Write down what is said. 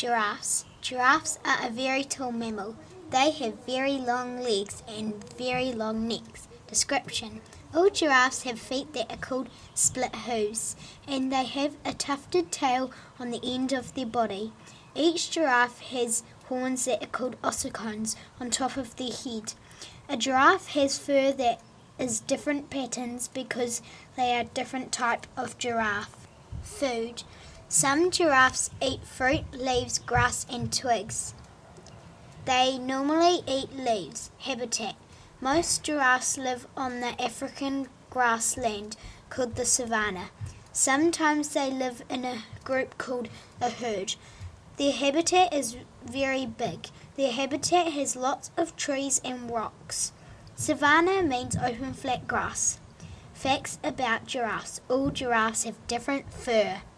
Giraffes. Giraffes are a very tall mammal. They have very long legs and very long necks. Description. All giraffes have feet that are called split hooves, and they have a tufted tail on the end of their body. Each giraffe has horns that are called ossicones on top of their head. A giraffe has fur that is different patterns because they are different type of giraffe. Food. Some giraffes eat fruit, leaves, grass and twigs. They normally eat leaves. Habitat. Most giraffes live on the African grassland called the savanna. Sometimes they live in a group called a herd. Their habitat is very big. Their habitat has lots of trees and rocks. Savanna means open flat grass. Facts about giraffes. All giraffes have different fur.